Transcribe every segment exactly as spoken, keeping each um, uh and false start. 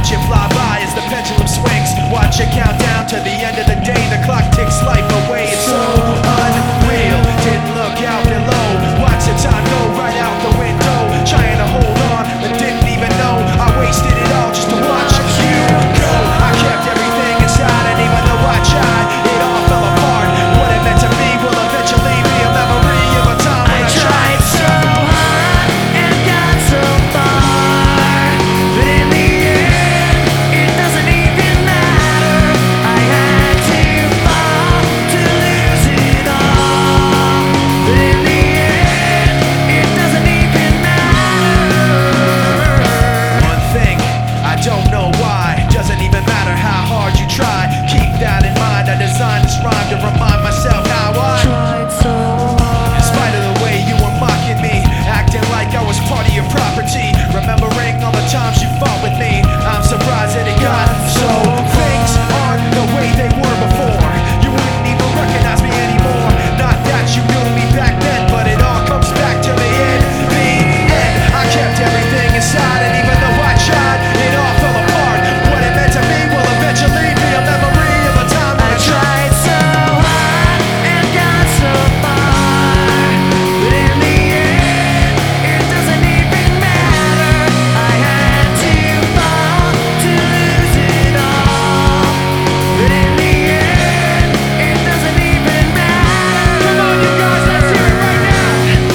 watch it fly by as the pendulum swings. Watch it count down to the end of the day. The clock ticks life away. It's so unreal. Didn't look out below. Watch the time go right out the window. Trying to hold on, but didn't even know I wasted it all just to watch you go. I kept everything inside, and even though I tried, it all fell apart. What it meant to me will eventually be a memory of a time when I, I tried so hard and got so far, but in the end, it doesn't even matter. I had to fall to lose it all, but in the end, it doesn't even matter. One thing, I don't know why, doesn't even matter how hard you try. Keep that in mind, I designed this rhyme to remind myself how I tried so hard. In spite of the way you were mocking me, acting like I was part of your property, remembering all the times you fought with me, I'm surprised that it got so. Things aren't the way they were before. You wouldn't even recognize me anymore. Not that you knew me back then, but it all comes back to the end. The end. I kept everything inside, and even though I tried, it all fell apart. What it meant to me will eventually be a memory of a time when I tried so hard and got so far, but in the end, it doesn't even matter. I had to fall to lose it all, but in the end, it doesn't even matter. Come on, you guys, let's hear it right now.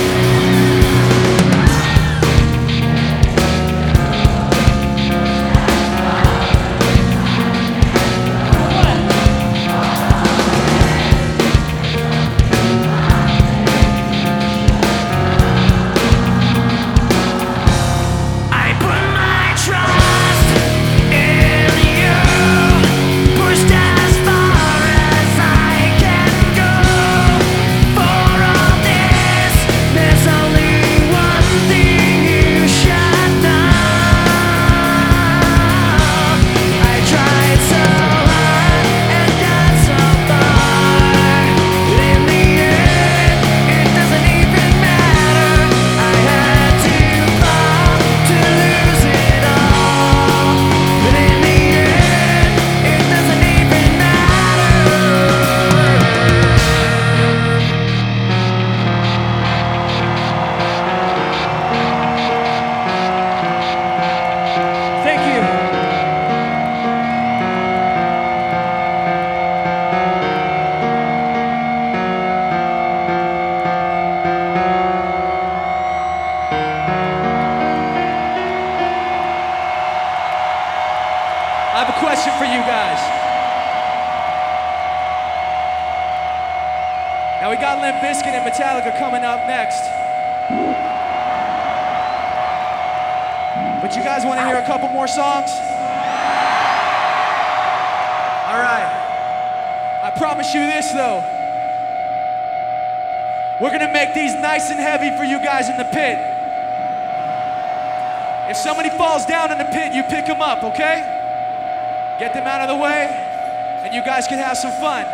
I put my trust in you, pushed as far as I can go. For all this, there's only one thing you should know. I tried so hard and got so far, but in the end, it doesn't even matter. I had to fall to lose it all, but in the end, it doesn't even matter. Thank you. I have a question for you guys. Now we got Limp Bizkit and Metallica coming up next. But you guys want to hear a couple more songs? All right. I promise you this though. We're gonna make these nice and heavy for you guys in the pit. If somebody falls down in the pit, you pick them up, okay? Get them out of the way, and you guys can have some fun.